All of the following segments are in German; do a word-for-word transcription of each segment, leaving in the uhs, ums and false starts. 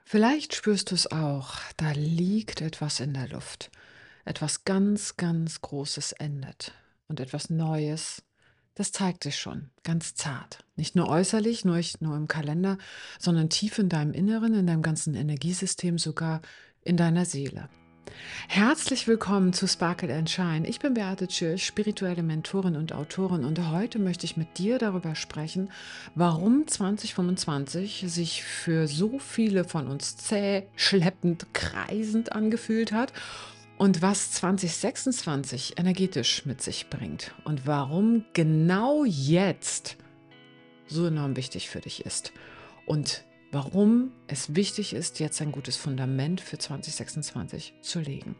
Vielleicht spürst du es auch, da liegt etwas in der Luft. Etwas ganz, ganz Großes endet. Und etwas Neues, das zeigt sich schon, ganz zart. Nicht nur äußerlich, nur, nicht nur im Kalender, sondern tief in deinem Inneren, in deinem ganzen Energiesystem, sogar in deiner Seele. Herzlich willkommen zu Sparkle and Shine. Ich bin Beate Tschirch, spirituelle Mentorin und Autorin, und heute möchte ich mit dir darüber sprechen, warum zwanzig fünfundzwanzig sich für so viele von uns zäh, schleppend, kreisend angefühlt hat und was zwanzig sechsundzwanzig energetisch mit sich bringt und warum genau jetzt so enorm wichtig für dich ist und warum es wichtig ist, jetzt ein gutes Fundament für zwanzig sechsundzwanzig zu legen.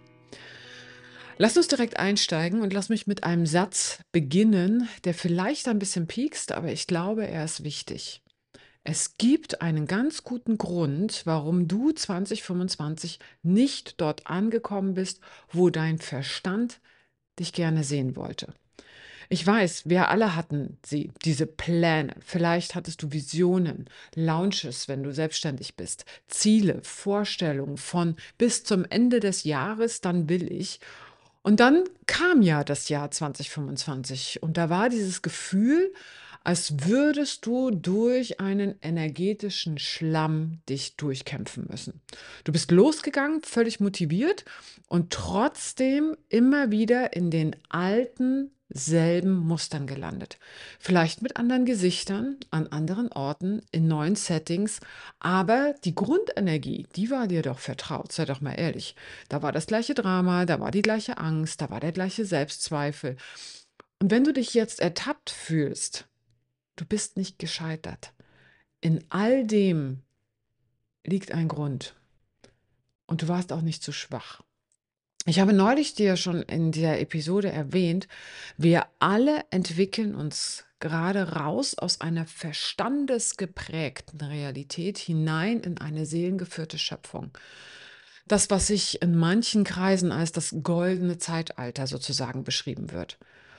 Lass uns direkt einsteigen und lass mich mit einem Satz beginnen, der vielleicht ein bisschen piekst, aber ich glaube, er ist wichtig. Es gibt einen ganz guten Grund, warum du zwanzig fünfundzwanzig nicht dort angekommen bist, wo dein Verstand dich gerne sehen wollte. Ich weiß, wir alle hatten sie, diese Pläne. Vielleicht hattest du Visionen, Launches, wenn du selbstständig bist, Ziele, Vorstellungen von bis zum Ende des Jahres, dann will ich. Und dann kam ja das Jahr zwanzig fünfundzwanzig und da war dieses Gefühl, als würdest du durch einen energetischen Schlamm dich durchkämpfen müssen. Du bist losgegangen, völlig motiviert und trotzdem immer wieder in den alten, selben Mustern gelandet. Vielleicht mit anderen Gesichtern, an anderen Orten, in neuen Settings, aber die Grundenergie, die war dir doch vertraut, sei doch mal ehrlich. Da war das gleiche Drama, da war die gleiche Angst, da war der gleiche Selbstzweifel. Und wenn du dich jetzt ertappt fühlst, du bist nicht gescheitert. In all dem liegt ein Grund und du warst auch nicht zu schwach. Ich habe neulich dir schon in der Episode erwähnt, wir alle entwickeln uns gerade raus aus einer verstandesgeprägten Realität hinein in eine seelengeführte Schöpfung. Das, was sich in manchen Kreisen als das goldene Zeitalter sozusagen beschrieben wird.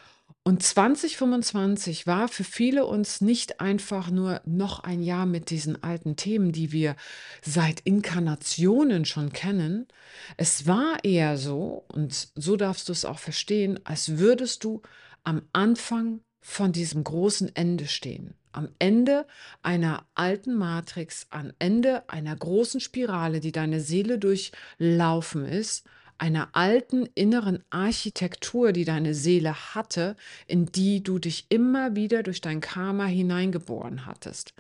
Und zwanzig fünfundzwanzig war für viele uns nicht einfach nur noch ein Jahr mit diesen alten Themen, die wir seit Inkarnationen schon kennen. Es war eher so, und so darfst du es auch verstehen, als würdest du am Anfang von diesem großen Ende stehen. Am Ende einer alten Matrix, am Ende einer großen Spirale, die deine Seele durchlaufen ist, einer alten inneren Architektur, die deine Seele hatte, in die du dich immer wieder durch dein Karma hineingeboren hattest.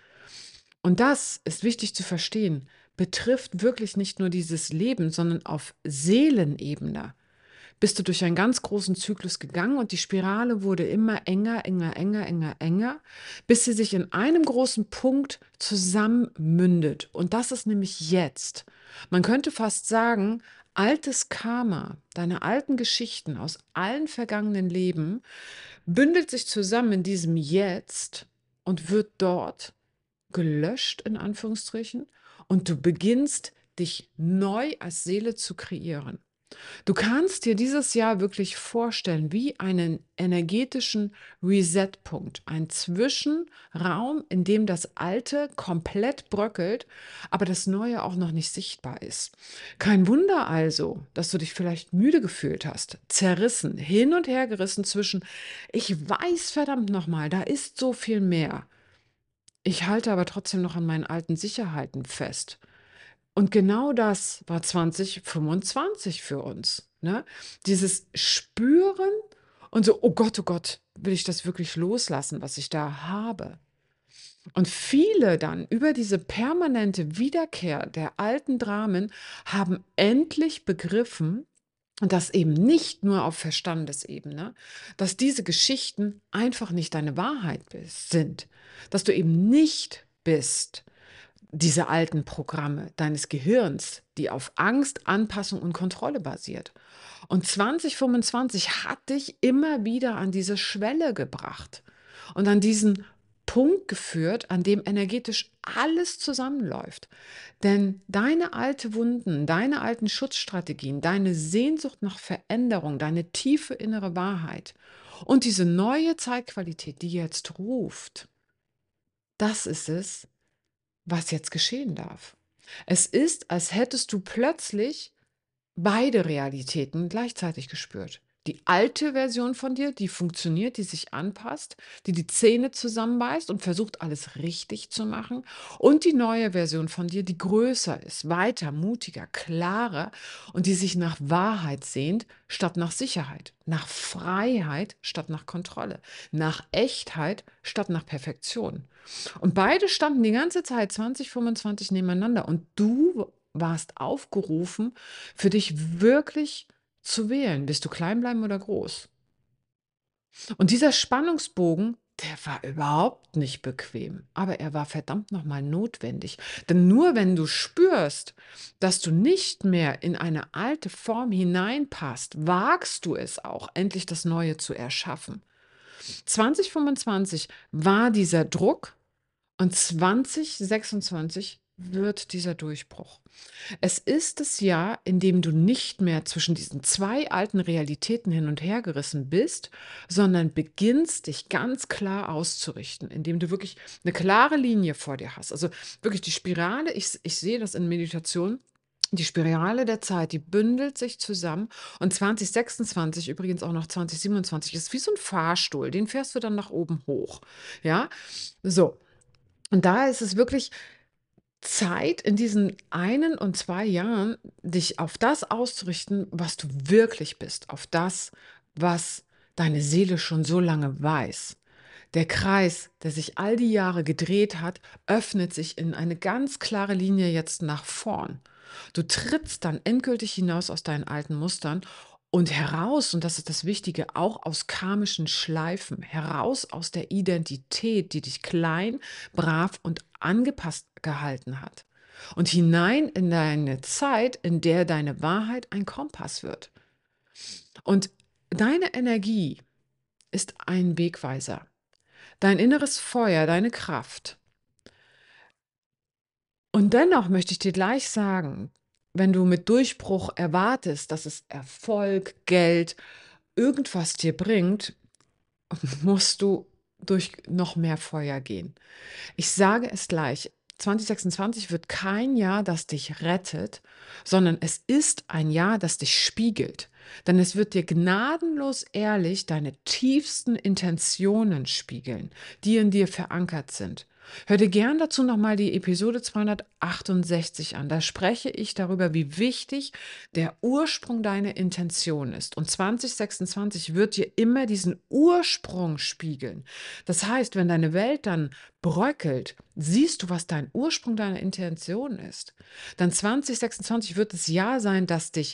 Und das ist wichtig zu verstehen, betrifft wirklich nicht nur dieses Leben, sondern auf Seelenebene bist du durch einen ganz großen Zyklus gegangen und die Spirale wurde immer enger, enger, enger, enger, enger, bis sie sich in einem großen Punkt zusammenmündet. Und das ist nämlich jetzt. Man könnte fast sagen, altes Karma, deine alten Geschichten aus allen vergangenen Leben, bündelt sich zusammen in diesem Jetzt und wird dort gelöscht, in Anführungsstrichen, und du beginnst dich neu als Seele zu kreieren. Du kannst dir dieses Jahr wirklich vorstellen wie einen energetischen Reset-Punkt, ein Zwischenraum, in dem das Alte komplett bröckelt, aber das Neue auch noch nicht sichtbar ist. Kein Wunder also, dass du dich vielleicht müde gefühlt hast, zerrissen, hin und her gerissen zwischen, ich weiß verdammt nochmal, da ist so viel mehr. Ich halte aber trotzdem noch an meinen alten Sicherheiten fest. Und genau das war zwanzig fünfundzwanzig für uns, ne? Dieses Spüren und so: „Oh Gott, oh Gott, will ich das wirklich loslassen, was ich da habe?“ Und viele dann über diese permanente Wiederkehr der alten Dramen haben endlich begriffen, und das eben nicht nur auf Verstandesebene, dass diese Geschichten einfach nicht deine Wahrheit bist sind, dass du eben nicht bist diese alten Programme deines Gehirns, die auf Angst, Anpassung und Kontrolle basiert. Und zwanzig fünfundzwanzig hat dich immer wieder an diese Schwelle gebracht und an diesen Punkt geführt, an dem energetisch alles zusammenläuft. Denn deine alte Wunden, deine alten Schutzstrategien, deine Sehnsucht nach Veränderung, deine tiefe innere Wahrheit und diese neue Zeitqualität, die jetzt ruft, das ist es, was jetzt geschehen darf. Es ist, als hättest du plötzlich beide Realitäten gleichzeitig gespürt. Die alte Version von dir, die funktioniert, die sich anpasst, die die Zähne zusammenbeißt und versucht, alles richtig zu machen. Und die neue Version von dir, die größer ist, weiter, mutiger, klarer und die sich nach Wahrheit sehnt, statt nach Sicherheit, nach Freiheit statt nach Kontrolle, nach Echtheit statt nach Perfektion. Und beide standen die ganze Zeit zwanzig fünfundzwanzig nebeneinander und du warst aufgerufen, für dich wirklich zu wählen. Willst du klein bleiben oder groß? Und dieser Spannungsbogen, der war überhaupt nicht bequem, aber er war verdammt noch mal notwendig. Denn nur wenn du spürst, dass du nicht mehr in eine alte Form hineinpasst, wagst du es auch, endlich das Neue zu erschaffen. zwanzig fünfundzwanzig war dieser Druck und zwanzig sechsundzwanzig wird dieser Durchbruch. Es ist das Jahr, in dem du nicht mehr zwischen diesen zwei alten Realitäten hin und her gerissen bist, sondern beginnst, dich ganz klar auszurichten, indem du wirklich eine klare Linie vor dir hast. Also, wirklich die Spirale, ich ich sehe das in Meditation, die Spirale der Zeit, die bündelt sich zusammen und zwanzig sechsundzwanzig, übrigens auch noch zwanzig siebenundzwanzig, ist wie so ein Fahrstuhl, den fährst du dann nach oben hoch, ja? So, und da ist es wirklich Zeit, in diesen einen und zwei Jahren dich auf das auszurichten, was du wirklich bist, auf das, was deine Seele schon so lange weiß. Der Kreis, der sich all die Jahre gedreht hat, öffnet sich in eine ganz klare Linie jetzt nach vorn. Du trittst dann endgültig hinaus aus deinen alten Mustern und heraus, und das ist das Wichtige, auch aus karmischen Schleifen, heraus aus der Identität, die dich klein, brav und angepasst gehalten hat. Und hinein in deine Zeit, in der deine Wahrheit ein Kompass wird. Und deine Energie ist ein Wegweiser. Dein inneres Feuer, deine Kraft. Und dennoch möchte ich dir gleich sagen, wenn du mit Durchbruch erwartest, dass es Erfolg, Geld, irgendwas dir bringt, musst du durch noch mehr Feuer gehen. Ich sage es gleich, zwanzig sechsundzwanzig wird kein Jahr, das dich rettet, sondern es ist ein Jahr, das dich spiegelt. Denn es wird dir gnadenlos ehrlich deine tiefsten Intentionen spiegeln, die in dir verankert sind. Hör dir gern dazu nochmal die Episode zweihundertachtundsechzig an. Da spreche ich darüber, wie wichtig der Ursprung deiner Intention ist. Und zwanzig sechsundzwanzig wird dir immer diesen Ursprung spiegeln. Das heißt, wenn deine Welt dann bröckelt, siehst du, was dein Ursprung deiner Intention ist. Dann zwanzig sechsundzwanzig wird das Jahr sein, das dich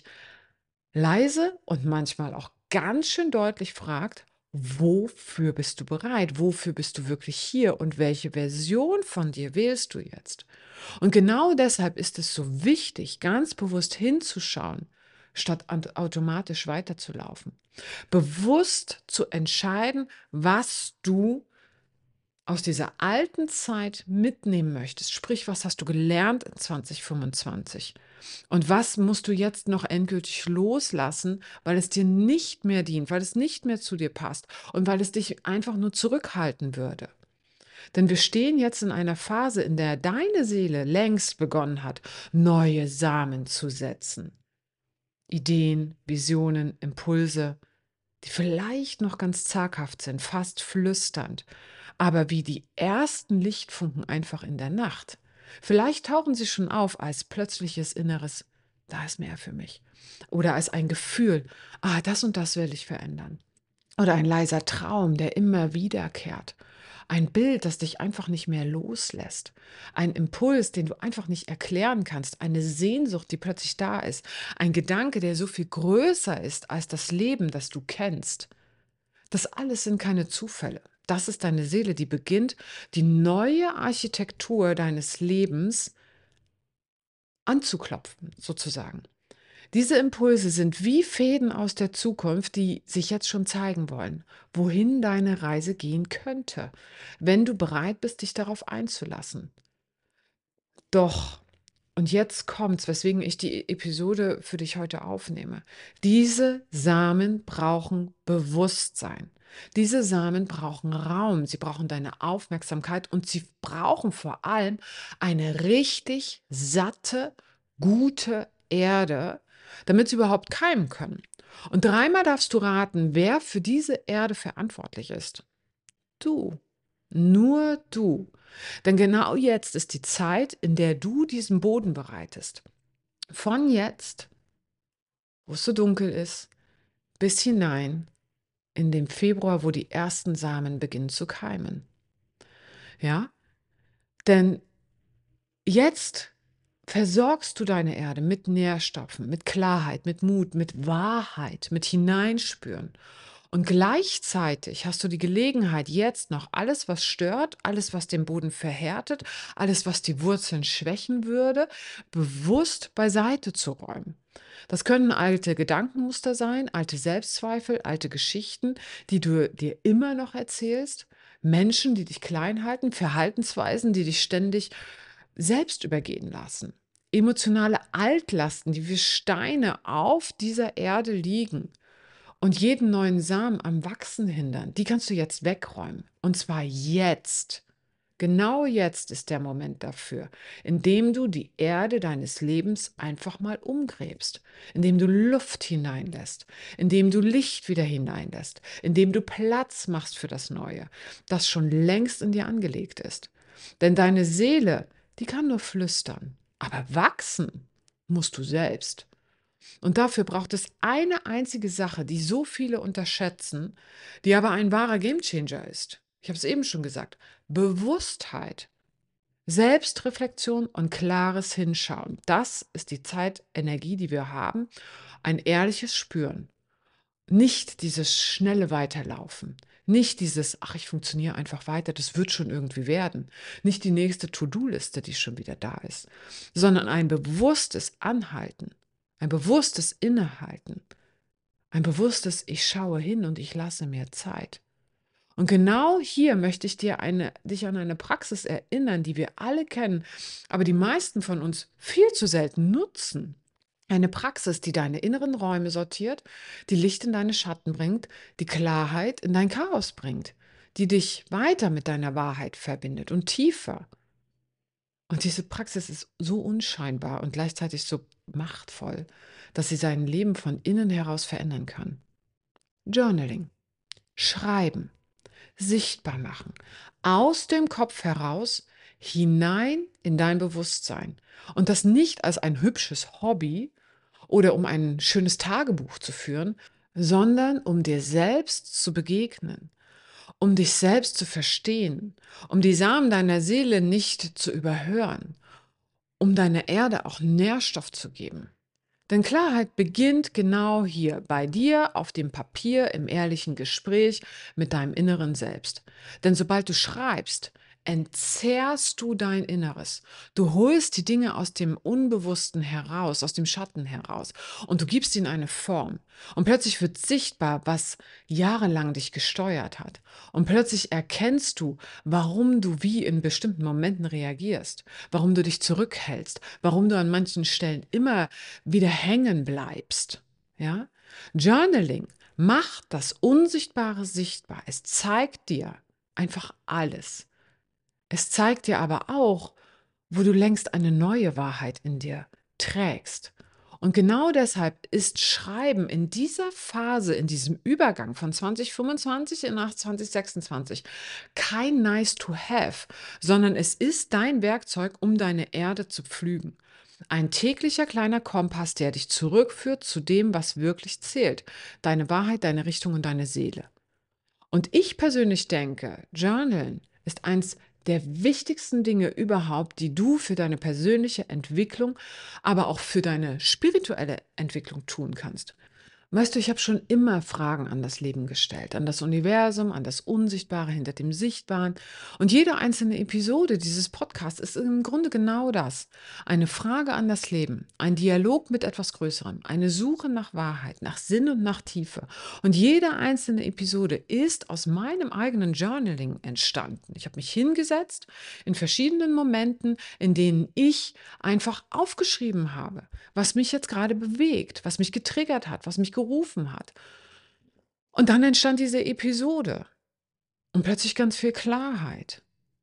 leise und manchmal auch ganz schön deutlich fragt, wofür bist du bereit? Wofür bist du wirklich hier? Und welche Version von dir wählst du jetzt? Und genau deshalb ist es so wichtig, ganz bewusst hinzuschauen, statt an- automatisch weiterzulaufen. Bewusst zu entscheiden, was du aus dieser alten Zeit mitnehmen möchtest. Sprich, was hast du gelernt in zwanzig fünfundzwanzig? Und was musst du jetzt noch endgültig loslassen, weil es dir nicht mehr dient, weil es nicht mehr zu dir passt und weil es dich einfach nur zurückhalten würde? Denn wir stehen jetzt in einer Phase, in der deine Seele längst begonnen hat, neue Samen zu setzen. Ideen, Visionen, Impulse, die vielleicht noch ganz zaghaft sind, fast flüsternd, aber wie die ersten Lichtfunken einfach in der Nacht. Vielleicht tauchen sie schon auf als plötzliches inneres, da ist mehr für mich. Oder als ein Gefühl, ah, das und das will ich verändern. Oder ein leiser Traum, der immer wiederkehrt. Ein Bild, das dich einfach nicht mehr loslässt. Ein Impuls, den du einfach nicht erklären kannst. Eine Sehnsucht, die plötzlich da ist. Ein Gedanke, der so viel größer ist als das Leben, das du kennst. Das alles sind keine Zufälle. Das ist deine Seele, die beginnt, die neue Architektur deines Lebens anzuklopfen, sozusagen. Diese Impulse sind wie Fäden aus der Zukunft, die sich jetzt schon zeigen wollen, wohin deine Reise gehen könnte, wenn du bereit bist, dich darauf einzulassen. Doch Und jetzt kommt's, weswegen ich die E Episode für dich heute aufnehme. Diese Samen brauchen Bewusstsein. Diese Samen brauchen Raum, sie brauchen deine Aufmerksamkeit und sie brauchen vor allem eine richtig satte, gute Erde, damit sie überhaupt keimen können. Und dreimal darfst du raten, wer für diese Erde verantwortlich ist. Du. Nur du. Denn genau jetzt ist die Zeit, in der du diesen Boden bereitest. Von jetzt, wo es so dunkel ist, bis hinein in den Februar, wo die ersten Samen beginnen zu keimen. Ja? Denn jetzt versorgst du deine Erde mit Nährstoffen, mit Klarheit, mit Mut, mit Wahrheit, mit Hineinspüren. Und gleichzeitig hast du die Gelegenheit, jetzt noch alles, was stört, alles, was den Boden verhärtet, alles, was die Wurzeln schwächen würde, bewusst beiseite zu räumen. Das können alte Gedankenmuster sein, alte Selbstzweifel, alte Geschichten, die du dir immer noch erzählst, Menschen, die dich klein halten, Verhaltensweisen, die dich ständig selbst übergehen lassen. Emotionale Altlasten, die wie Steine auf dieser Erde liegen und jeden neuen Samen am Wachsen hindern, die kannst du jetzt wegräumen. Und zwar jetzt. Genau jetzt ist der Moment dafür, indem du die Erde deines Lebens einfach mal umgräbst, indem du Luft hineinlässt, indem du Licht wieder hineinlässt, indem du Platz machst für das Neue, das schon längst in dir angelegt ist. Denn deine Seele, die kann nur flüstern, aber wachsen musst du selbst. Und dafür braucht es eine einzige Sache, die so viele unterschätzen, die aber ein wahrer Gamechanger ist. Ich habe es eben schon gesagt. Bewusstheit, Selbstreflexion und klares Hinschauen. Das ist die Zeitenergie, die wir haben. Ein ehrliches Spüren. Nicht dieses schnelle Weiterlaufen. Nicht dieses, ach, ich funktioniere einfach weiter, das wird schon irgendwie werden. Nicht die nächste To-Do-Liste, die schon wieder da ist, sondern ein bewusstes Anhalten, ein bewusstes Innehalten, ein bewusstes, ich schaue hin und ich lasse mir Zeit. Und genau hier möchte ich dir eine, dich an eine Praxis erinnern, die wir alle kennen, aber die meisten von uns viel zu selten nutzen. Eine Praxis, die deine inneren Räume sortiert, die Licht in deine Schatten bringt, die Klarheit in dein Chaos bringt, die dich weiter mit deiner Wahrheit verbindet und tiefer. Und diese Praxis ist so unscheinbar und gleichzeitig so machtvoll, dass sie sein Leben von innen heraus verändern kann. Journaling, Schreiben, sichtbar machen, aus dem Kopf heraus hinein in dein Bewusstsein. Und das nicht als ein hübsches Hobby oder um ein schönes Tagebuch zu führen, sondern um dir selbst zu begegnen, um dich selbst zu verstehen, um die Samen deiner Seele nicht zu überhören, um deiner Erde auch Nährstoff zu geben. Denn Klarheit beginnt genau hier, bei dir, auf dem Papier, im ehrlichen Gespräch mit deinem inneren Selbst. Denn sobald du schreibst, entzerrst du dein Inneres. Du holst die Dinge aus dem Unbewussten heraus, aus dem Schatten heraus und du gibst ihnen eine Form. Und plötzlich wird sichtbar, was jahrelang dich gesteuert hat. Und plötzlich erkennst du, warum du wie in bestimmten Momenten reagierst, warum du dich zurückhältst, warum du an manchen Stellen immer wieder hängen bleibst. Ja? Journaling macht das Unsichtbare sichtbar. Es zeigt dir einfach alles. Es zeigt dir aber auch, wo du längst eine neue Wahrheit in dir trägst. Und genau deshalb ist Schreiben in dieser Phase, in diesem Übergang von zwanzig fünfundzwanzig in zwanzig sechsundzwanzig kein nice to have, sondern es ist dein Werkzeug, um deine Erde zu pflügen. Ein täglicher kleiner Kompass, der dich zurückführt zu dem, was wirklich zählt. Deine Wahrheit, deine Richtung und deine Seele. Und ich persönlich denke, Journalen ist eins der wichtigsten Dinge überhaupt, die du für deine persönliche Entwicklung, aber auch für deine spirituelle Entwicklung tun kannst. Weißt du, ich habe schon immer Fragen an das Leben gestellt, an das Universum, an das Unsichtbare hinter dem Sichtbaren. Und jede einzelne Episode dieses Podcasts ist im Grunde genau das. Eine Frage an das Leben, ein Dialog mit etwas Größerem, eine Suche nach Wahrheit, nach Sinn und nach Tiefe. Und jede einzelne Episode ist aus meinem eigenen Journaling entstanden. Ich habe mich hingesetzt in verschiedenen Momenten, in denen ich einfach aufgeschrieben habe, was mich jetzt gerade bewegt, was mich getriggert hat, was mich gerufen hat. Und dann entstand diese Episode und plötzlich ganz viel Klarheit.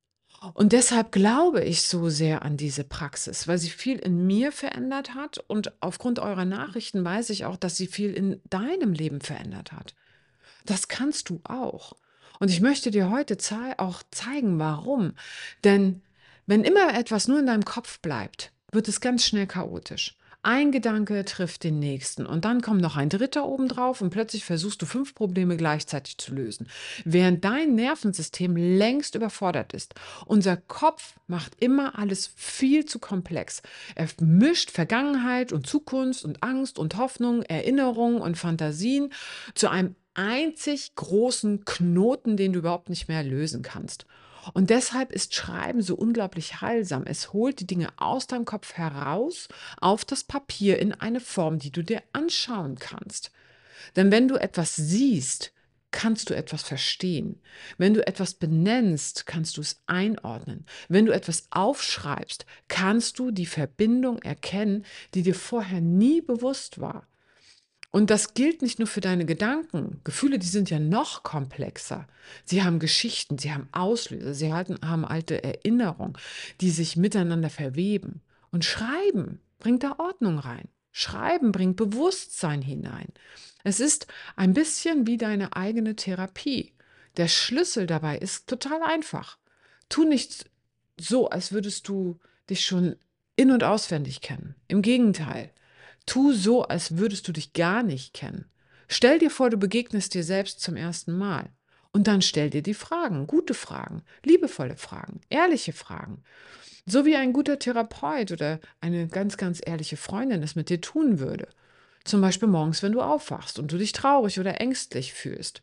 Und deshalb glaube ich so sehr an diese Praxis, weil sie viel in mir verändert hat und aufgrund eurer Nachrichten weiß ich auch, dass sie viel in deinem Leben verändert hat. Das kannst du auch. Und ich möchte dir heute zei auch zeigen, warum. Denn wenn immer etwas nur in deinem Kopf bleibt, wird es ganz schnell chaotisch. Ein Gedanke trifft den nächsten und dann kommt noch ein dritter obendrauf und plötzlich versuchst du fünf Probleme gleichzeitig zu lösen, während dein Nervensystem längst überfordert ist. Unser Kopf macht immer alles viel zu komplex. Er mischt Vergangenheit und Zukunft und Angst und Hoffnung, Erinnerungen und Fantasien zu einem einzig großen Knoten, den du überhaupt nicht mehr lösen kannst. Und deshalb ist Schreiben so unglaublich heilsam. Es holt die Dinge aus deinem Kopf heraus auf das Papier in eine Form, die du dir anschauen kannst. Denn wenn du etwas siehst, kannst du etwas verstehen. Wenn du etwas benennst, kannst du es einordnen. Wenn du etwas aufschreibst, kannst du die Verbindung erkennen, die dir vorher nie bewusst war. Und das gilt nicht nur für deine Gedanken. Gefühle, die sind ja noch komplexer. Sie haben Geschichten, sie haben Auslöser, sie halten, haben alte Erinnerungen, die sich miteinander verweben. Und Schreiben bringt da Ordnung rein. Schreiben bringt Bewusstsein hinein. Es ist ein bisschen wie deine eigene Therapie. Der Schlüssel dabei ist total einfach. Tu nicht so, als würdest du dich schon in- und auswendig kennen. Im Gegenteil. Tu so, als würdest du dich gar nicht kennen. Stell dir vor, du begegnest dir selbst zum ersten Mal. Und dann stell dir die Fragen, gute Fragen, liebevolle Fragen, ehrliche Fragen. So wie ein guter Therapeut oder eine ganz, ganz ehrliche Freundin es mit dir tun würde. Zum Beispiel morgens, wenn du aufwachst und du dich traurig oder ängstlich fühlst.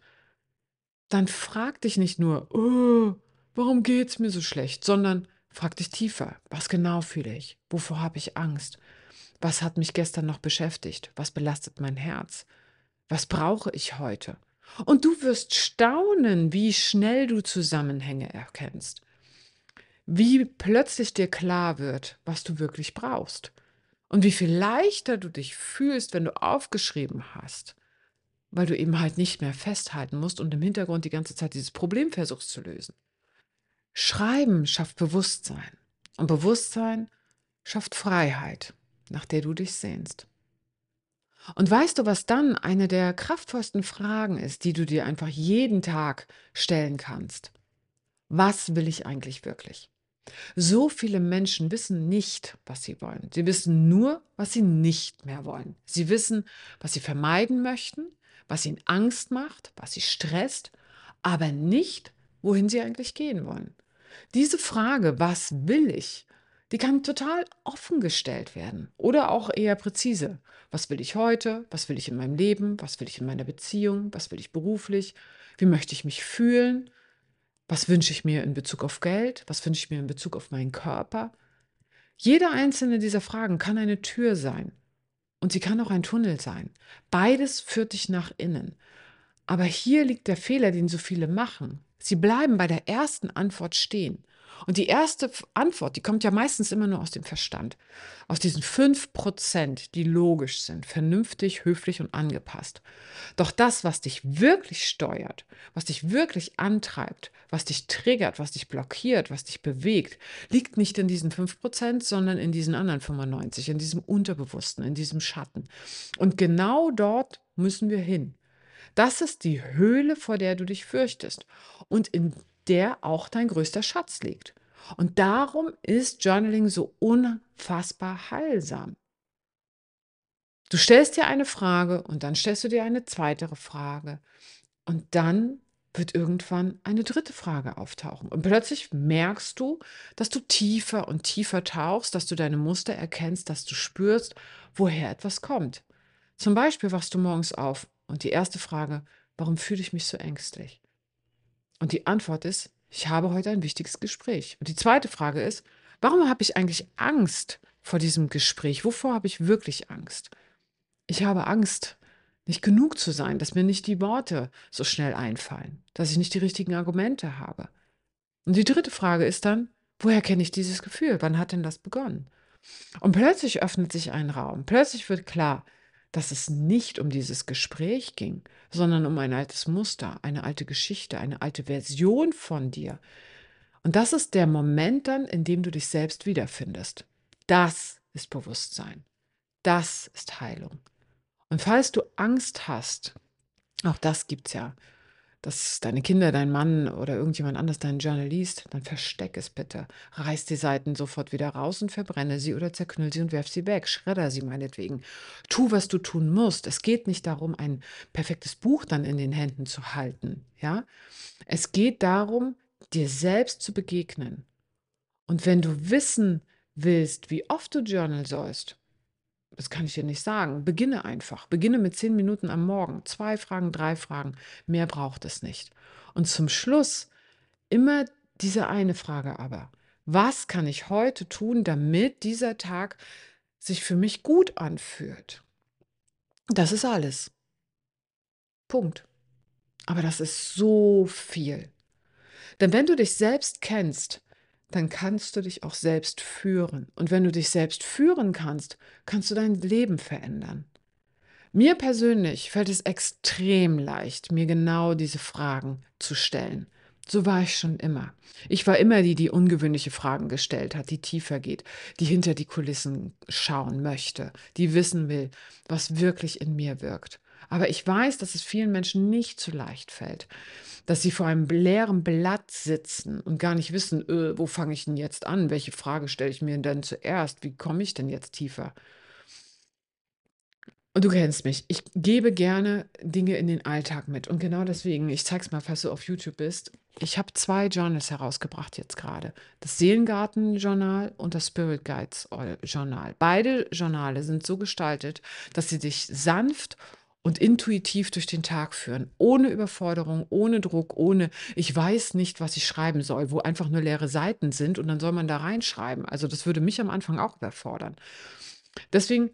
Dann frag dich nicht nur, oh, warum geht's mir so schlecht, sondern frag dich tiefer, was genau fühle ich? Wovor habe ich Angst? Was hat mich gestern noch beschäftigt? Was belastet mein Herz? Was brauche ich heute? Und du wirst staunen, wie schnell du Zusammenhänge erkennst, wie plötzlich dir klar wird, was du wirklich brauchst und wie viel leichter du dich fühlst, wenn du aufgeschrieben hast, weil du eben halt nicht mehr festhalten musst und im Hintergrund die ganze Zeit dieses Problem versuchst zu lösen. Schreiben schafft Bewusstsein und Bewusstsein schafft Freiheit, nach der du dich sehnst. Und weißt du, was dann eine der kraftvollsten Fragen ist, die du dir einfach jeden Tag stellen kannst? Was will ich eigentlich wirklich? So viele Menschen wissen nicht, was sie wollen. Sie wissen nur, was sie nicht mehr wollen. Sie wissen, was sie vermeiden möchten, was ihnen Angst macht, was sie stresst, aber nicht, wohin sie eigentlich gehen wollen. Diese Frage, was will ich, die kann total offen gestellt werden oder auch eher präzise. Was will ich heute? Was will ich in meinem Leben? Was will ich in meiner Beziehung? Was will ich beruflich? Wie möchte ich mich fühlen? Was wünsche ich mir in Bezug auf Geld? Was wünsche ich mir in Bezug auf meinen Körper? Jede einzelne dieser Fragen kann eine Tür sein und sie kann auch ein Tunnel sein. Beides führt dich nach innen. Aber hier liegt der Fehler, den so viele machen. Sie bleiben bei der ersten Antwort stehen. Und die erste F- Antwort, die kommt ja meistens immer nur aus dem Verstand. Aus diesen fünf Prozent, die logisch sind, vernünftig, höflich und angepasst. Doch das, was dich wirklich steuert, was dich wirklich antreibt, was dich triggert, was dich blockiert, was dich bewegt, liegt nicht in diesen fünf Prozent, sondern in diesen anderen fünfundneunzig, in diesem Unterbewussten, in diesem Schatten. Und genau dort müssen wir hin. Das ist die Höhle, vor der du dich fürchtest und in der auch dein größter Schatz liegt. Und darum ist Journaling so unfassbar heilsam. Du stellst dir eine Frage und dann stellst du dir eine zweite Frage und dann wird irgendwann eine dritte Frage auftauchen. Und plötzlich merkst du, dass du tiefer und tiefer tauchst, dass du deine Muster erkennst, dass du spürst, woher etwas kommt. Zum Beispiel wachst du morgens auf und die erste Frage: „Warum fühle ich mich so ängstlich?“ Und die Antwort ist: „Ich habe heute ein wichtiges Gespräch.“ Und die zweite Frage ist: „Warum habe ich eigentlich Angst vor diesem Gespräch? Wovor habe ich wirklich Angst?“ Ich habe Angst, nicht genug zu sein, dass mir nicht die Worte so schnell einfallen, dass ich nicht die richtigen Argumente habe. Und die dritte Frage ist dann: „Woher kenne ich dieses Gefühl? Wann hat denn das begonnen?“ Und plötzlich öffnet sich ein Raum. Plötzlich wird klar, dass es nicht um dieses Gespräch ging, sondern um ein altes Muster, eine alte Geschichte, eine alte Version von dir. Und das ist der Moment dann, in dem du dich selbst wiederfindest. Das ist Bewusstsein. Das ist Heilung. Und falls du Angst hast, auch das gibt's ja, dass deine Kinder, dein Mann oder irgendjemand anders dein Journal liest, dann versteck es bitte. Reiß die Seiten sofort wieder raus und verbrenne sie oder zerknüll sie und werf sie weg. Schredder sie meinetwegen. Tu, was du tun musst. Es geht nicht darum, ein perfektes Buch dann in den Händen zu halten. Ja? Es geht darum, dir selbst zu begegnen. Und wenn du wissen willst, wie oft du Journal sollst, das kann ich dir nicht sagen. Beginne einfach. Beginne mit zehn Minuten am Morgen. Zwei Fragen, drei Fragen. Mehr braucht es nicht. Und zum Schluss immer diese eine Frage aber. Was kann ich heute tun, damit dieser Tag sich für mich gut anfühlt? Das ist alles. Punkt. Aber das ist so viel. Denn wenn du dich selbst kennst, dann kannst du dich auch selbst führen. Und wenn du dich selbst führen kannst, kannst du dein Leben verändern. Mir persönlich fällt es extrem leicht, mir genau diese Fragen zu stellen. So war ich schon immer. Ich war immer die, die ungewöhnliche Fragen gestellt hat, die tiefer geht, die hinter die Kulissen schauen möchte, die wissen will, was wirklich in mir wirkt. Aber ich weiß, dass es vielen Menschen nicht so leicht fällt, dass sie vor einem leeren Blatt sitzen und gar nicht wissen, äh, wo fange ich denn jetzt an? Welche Frage stelle ich mir denn zuerst? Wie komme ich denn jetzt tiefer? Und du kennst mich. Ich gebe gerne Dinge in den Alltag mit. Und genau deswegen, ich zeig's mal, falls du auf YouTube bist. Ich habe zwei Journals herausgebracht jetzt gerade. Das Seelengarten-Journal und das Spirit Guides-Journal. Beide Journale sind so gestaltet, dass sie dich sanft und intuitiv durch den Tag führen. Ohne Überforderung, ohne Druck, ohne ich weiß nicht, was ich schreiben soll, wo einfach nur leere Seiten sind und dann soll man da reinschreiben. Also das würde mich am Anfang auch überfordern. Deswegen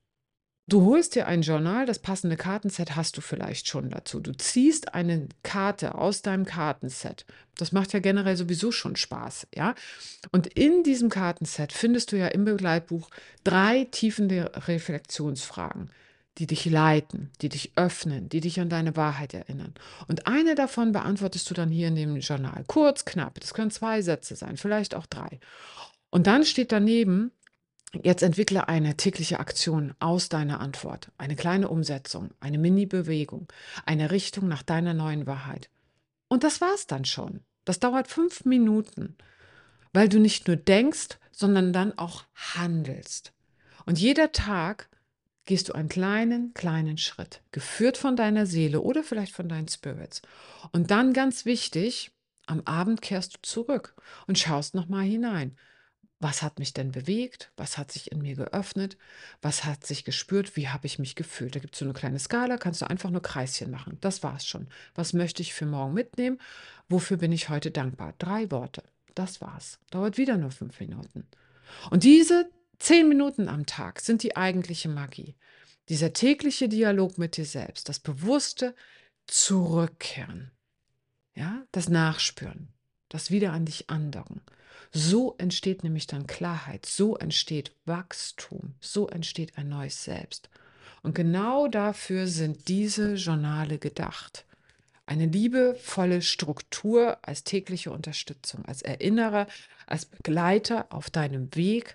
Du holst dir ein Journal, das passende Kartenset hast du vielleicht schon dazu. Du ziehst eine Karte aus deinem Kartenset. Das macht ja generell sowieso schon Spaß, ja? Und in diesem Kartenset findest du ja im Begleitbuch drei tiefende Reflexionsfragen, die dich leiten, die dich öffnen, die dich an deine Wahrheit erinnern. Und eine davon beantwortest du dann hier in dem Journal. Kurz, knapp. Das können zwei Sätze sein, vielleicht auch drei. Und dann steht daneben: Jetzt entwickle eine tägliche Aktion aus deiner Antwort, eine kleine Umsetzung, eine Mini-Bewegung, eine Richtung nach deiner neuen Wahrheit. Und das war's dann schon. Das dauert fünf Minuten, weil du nicht nur denkst, sondern dann auch handelst. Und jeder Tag gehst du einen kleinen, kleinen Schritt, geführt von deiner Seele oder vielleicht von deinen Spirits. Und dann ganz wichtig, am Abend kehrst du zurück und schaust nochmal hinein. Was hat mich denn bewegt? Was hat sich in mir geöffnet? Was hat sich gespürt? Wie habe ich mich gefühlt? Da gibt es so eine kleine Skala, kannst du einfach nur Kreischen machen. Das war's schon. Was möchte ich für morgen mitnehmen? Wofür bin ich heute dankbar? Drei Worte. Das war's. Dauert wieder nur fünf Minuten. Und diese zehn Minuten am Tag sind die eigentliche Magie. Dieser tägliche Dialog mit dir selbst, das bewusste Zurückkehren. Ja, das Nachspüren, das wieder an dich andocken. So entsteht nämlich dann Klarheit, so entsteht Wachstum, so entsteht ein neues Selbst. Und genau dafür sind diese Journale gedacht. Eine liebevolle Struktur als tägliche Unterstützung, als Erinnerer, als Begleiter auf deinem Weg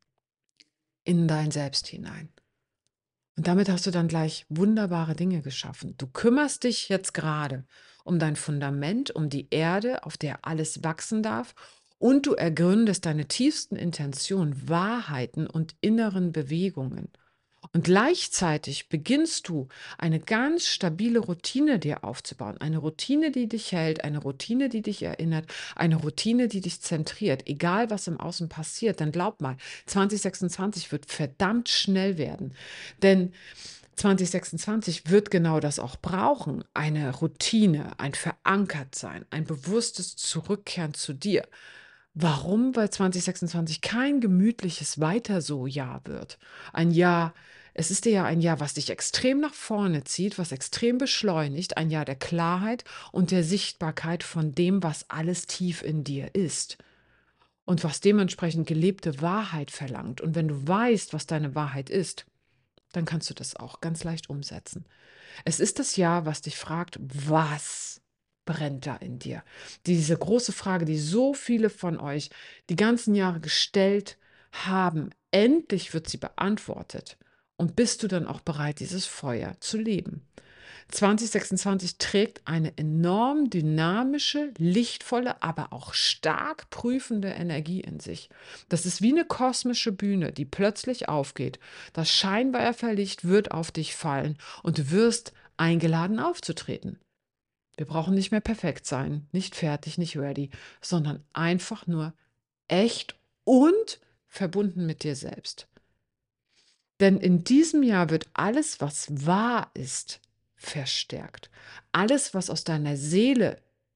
in dein Selbst hinein. Und damit hast du dann gleich wunderbare Dinge geschaffen. Du kümmerst dich jetzt gerade um dein Fundament, um die Erde, auf der alles wachsen darf, und du ergründest deine tiefsten Intentionen, Wahrheiten und inneren Bewegungen. Und gleichzeitig beginnst du eine ganz stabile Routine dir aufzubauen. Eine Routine, die dich hält, eine Routine, die dich erinnert, eine Routine, die dich zentriert, egal was im Außen passiert. Denn glaub mal, zwanzig sechsundzwanzig wird verdammt schnell werden. Denn zwanzig sechsundzwanzig wird genau das auch brauchen. Eine Routine, ein Verankertsein, ein bewusstes Zurückkehren zu dir. Warum? Weil zwanzig sechsundzwanzig kein gemütliches Weiter so Jahr wird. Ein Jahr, es ist ja ein Jahr, was dich extrem nach vorne zieht, was extrem beschleunigt, ein Jahr der Klarheit und der Sichtbarkeit von dem, was alles tief in dir ist und was dementsprechend gelebte Wahrheit verlangt. Und wenn du weißt, was deine Wahrheit ist, dann kannst du das auch ganz leicht umsetzen. Es ist das Jahr, was dich fragt: „Was brennt da in dir?“ Diese große Frage, die so viele von euch die ganzen Jahre gestellt haben, endlich wird sie beantwortet. Und bist du dann auch bereit, dieses Feuer zu leben? zwanzig sechsundzwanzig trägt eine enorm dynamische, lichtvolle, aber auch stark prüfende Energie in sich. Das ist wie eine kosmische Bühne, die plötzlich aufgeht. Das Scheinwerferlicht wird auf dich fallen und du wirst eingeladen aufzutreten. Wir brauchen nicht mehr perfekt sein, nicht fertig, nicht ready, sondern einfach nur echt und verbunden mit dir selbst. Denn in diesem Jahr wird alles, was wahr ist, verstärkt. Alles, was aus deiner Seele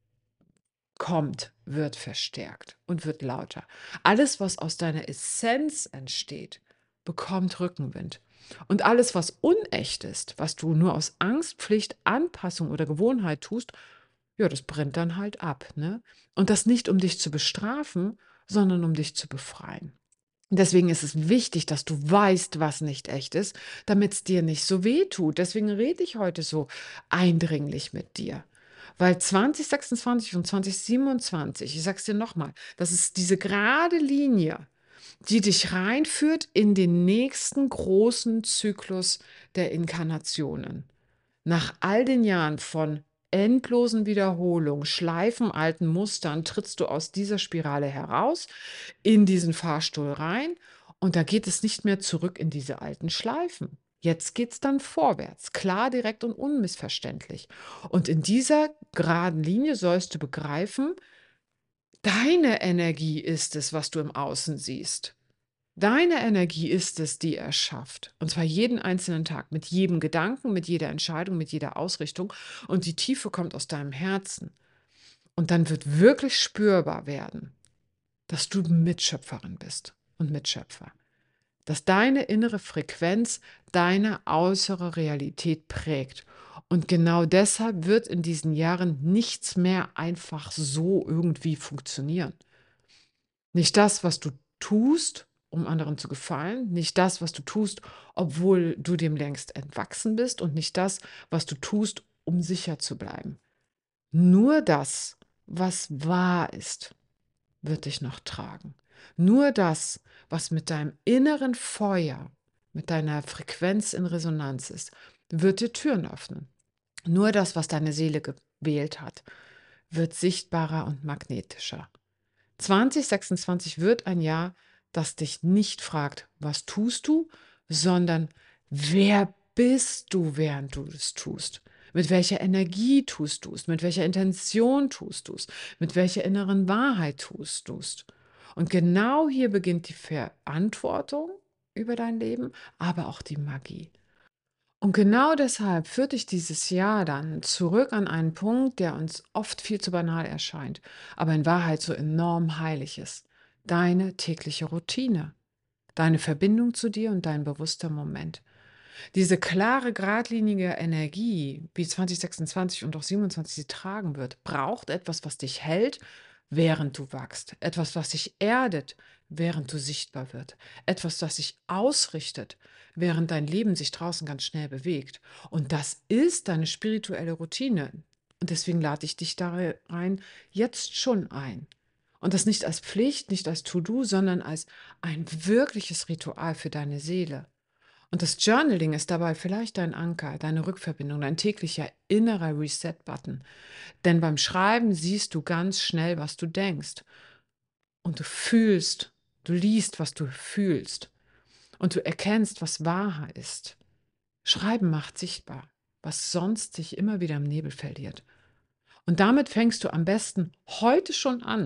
kommt, wird verstärkt und wird lauter. Alles, was aus deiner Essenz entsteht, bekommt Rückenwind. Und alles, was unecht ist, was du nur aus Angst, Pflicht, Anpassung oder Gewohnheit tust, ja, das brennt dann halt ab. Ne? Und das nicht, um dich zu bestrafen, sondern um dich zu befreien. Deswegen ist es wichtig, dass du weißt, was nicht echt ist, damit es dir nicht so weh tut. Deswegen rede ich heute so eindringlich mit dir. Weil zwanzig sechsundzwanzig und zwanzig siebenundzwanzig, ich sag's dir nochmal, das ist diese gerade Linie, die dich reinführt in den nächsten großen Zyklus der Inkarnationen. Nach all den Jahren von endlosen Wiederholungen, Schleifen, alten Mustern, trittst du aus dieser Spirale heraus, in diesen Fahrstuhl rein und da geht es nicht mehr zurück in diese alten Schleifen. Jetzt geht es dann vorwärts, klar, direkt und unmissverständlich. Und in dieser geraden Linie sollst du begreifen, deine Energie ist es, was du im Außen siehst. Deine Energie ist es, die er schafft. Und zwar jeden einzelnen Tag, mit jedem Gedanken, mit jeder Entscheidung, mit jeder Ausrichtung. Und die Tiefe kommt aus deinem Herzen. Und dann wird wirklich spürbar werden, dass du Mitschöpferin bist und Mitschöpfer. Dass deine innere Frequenz deine äußere Realität prägt. Und genau deshalb wird in diesen Jahren nichts mehr einfach so irgendwie funktionieren. Nicht das, was du tust, um anderen zu gefallen, nicht das, was du tust, obwohl du dem längst entwachsen bist und nicht das, was du tust, um sicher zu bleiben. Nur das, was wahr ist, wird dich noch tragen. Nur das, was mit deinem inneren Feuer, mit deiner Frequenz in Resonanz ist, wird dir Türen öffnen. Nur das, was deine Seele gewählt hat, wird sichtbarer und magnetischer. zwanzig sechsundzwanzig wird ein Jahr, das dich nicht fragt, was tust du, sondern wer bist du, während du es tust? Mit welcher Energie tust du es? Mit welcher Intention tust du es? Mit welcher inneren Wahrheit tust du es? Und genau hier beginnt die Verantwortung über dein Leben, aber auch die Magie. Und genau deshalb führt dich dieses Jahr dann zurück an einen Punkt, der uns oft viel zu banal erscheint, aber in Wahrheit so enorm heilig ist. Deine tägliche Routine, deine Verbindung zu dir und dein bewusster Moment. Diese klare, geradlinige Energie, wie zwanzig sechsundzwanzig und auch siebenundzwanzig sie tragen wird, braucht etwas, was dich hält, während du wachst. Etwas, was dich erdet, während du sichtbar wird. Etwas, das sich ausrichtet, während dein Leben sich draußen ganz schnell bewegt. Und das ist deine spirituelle Routine. Und deswegen lade ich dich da rein jetzt schon ein. Und das nicht als Pflicht, nicht als To-Do, sondern als ein wirkliches Ritual für deine Seele. Und das Journaling ist dabei vielleicht dein Anker, deine Rückverbindung, dein täglicher innerer Reset-Button. Denn beim Schreiben siehst du ganz schnell, was du denkst. Und du fühlst, du liest, was du fühlst. Und du erkennst, was Wahrheit ist. Schreiben macht sichtbar, was sonst sich immer wieder im Nebel verliert. Und damit fängst du am besten heute schon an,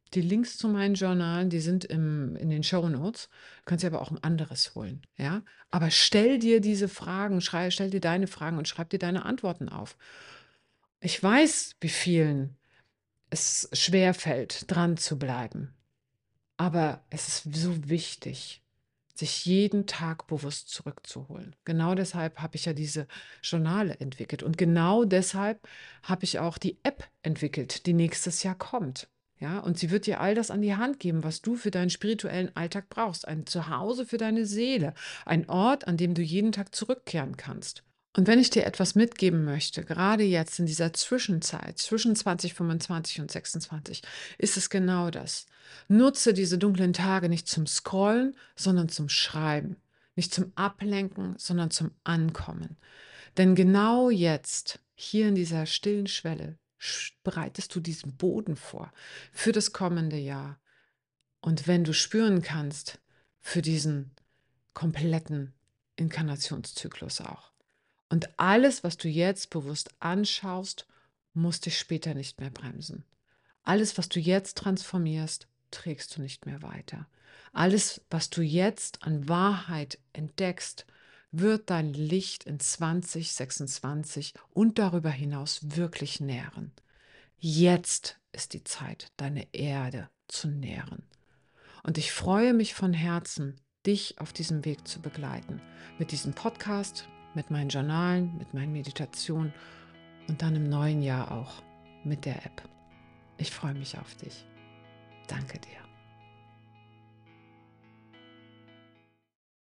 Die Links zu meinen Journalen, die sind im in den Shownotes. Du kannst dir aber auch ein anderes holen, ja? Aber stell dir diese Fragen, schrei stell dir deine Fragen und schreib dir deine Antworten auf. Ich weiß, wie vielen es schwerfällt, dran zu bleiben, aber es ist so wichtig, sich jeden Tag bewusst zurückzuholen. Genau deshalb habe ich ja diese Journale entwickelt und genau deshalb habe ich auch die App entwickelt, die nächstes Jahr kommt. Ja, und sie wird dir all das an die Hand geben, was du für deinen spirituellen Alltag brauchst. Ein Zuhause für deine Seele, ein Ort, an dem du jeden Tag zurückkehren kannst. Und wenn ich dir etwas mitgeben möchte, gerade jetzt in dieser Zwischenzeit, zwischen zwanzig fünfundzwanzig und sechsundzwanzig, ist es genau das. Nutze diese dunklen Tage nicht zum Scrollen, sondern zum Schreiben. Nicht zum Ablenken, sondern zum Ankommen. Denn genau jetzt, hier in dieser stillen Schwelle, sch- bereitest du diesen Boden vor für das kommende Jahr. Und wenn du spüren kannst, für diesen kompletten Inkarnationszyklus auch. Und alles, was du jetzt bewusst anschaust, muss dich später nicht mehr bremsen. Alles, was du jetzt transformierst, trägst du nicht mehr weiter. Alles, was du jetzt an Wahrheit entdeckst, wird dein Licht in zwanzig sechsundzwanzig und darüber hinaus wirklich nähren. Jetzt ist die Zeit, deine Erde zu nähren. Und ich freue mich von Herzen, dich auf diesem Weg zu begleiten. Mit diesem Podcast, mit meinen Journalen, mit meinen Meditationen und dann im neuen Jahr auch mit der App. Ich freue mich auf dich. Danke dir.